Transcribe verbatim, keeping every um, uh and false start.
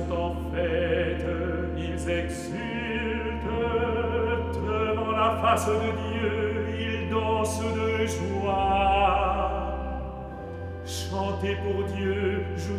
sont en fête, ils exultent, devant la face de Dieu, ils dansent de joie. Chantez pour Dieu, jouez